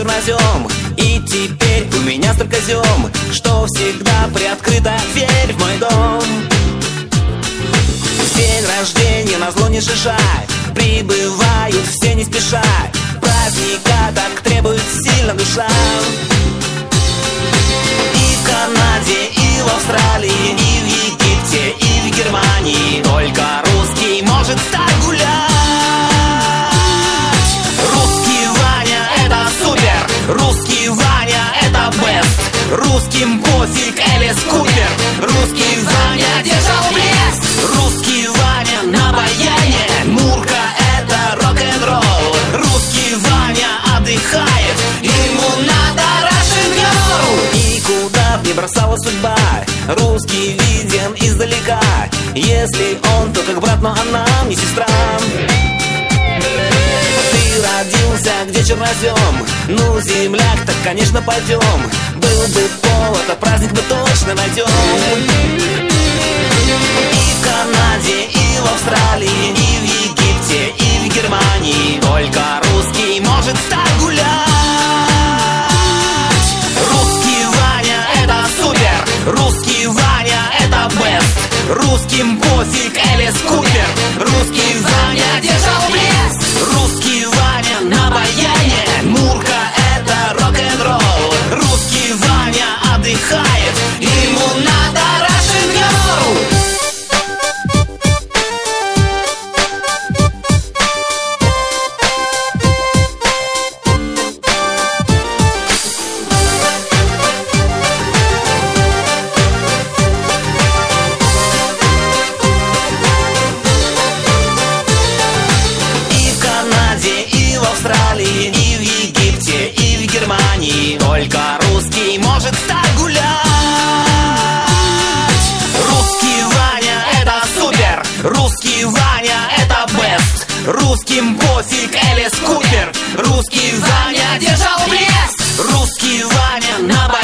чернозем. И теперь у меня столько зем, что всегда приоткрыта дверь в мой дом. В день рождения назло не шишай, прибывают все не спеша. Праздника так требует сильно душа. И в Канаде, и в Австралии, и в Египте, и в Германии только русский может так гулять. Русский Ваня — это супер, русский Ваня — это бест. Русским пофиг, Элис Купер, русский Ваня держал блест. Русский Ваня на баяне, Мурка — это рок-н-ролл. Русский Ваня отдыхает, ему надо рок-н-ролл. И куда б не бросала судьба, русский виден издалека. Если он, то как брат, но она не сестра. Ты родился, где чернозем, ну, земляк, так, конечно, пойдем. Был бы повод, а праздник мы точно найдем. И в Канаде, и в Австралии, и в Египте, и в Германии только русский может так гулять. Русский Ваня — это супер, русский Ваня — это бест. Русским пофиг, Элис Купер, русский Ваня держал блест. Русский Ваня на баяне, Мурка — это рок-н-ролл. Русский Ваня отдыхает, ему надо рок-н-ролл. И в Египте, и в Германии только русский может так гулять. Русский Ваня — это супер, русский Ваня — это бест. Русским пофиг, Элис Купер, русский Ваня держал блест. Русский Ваня на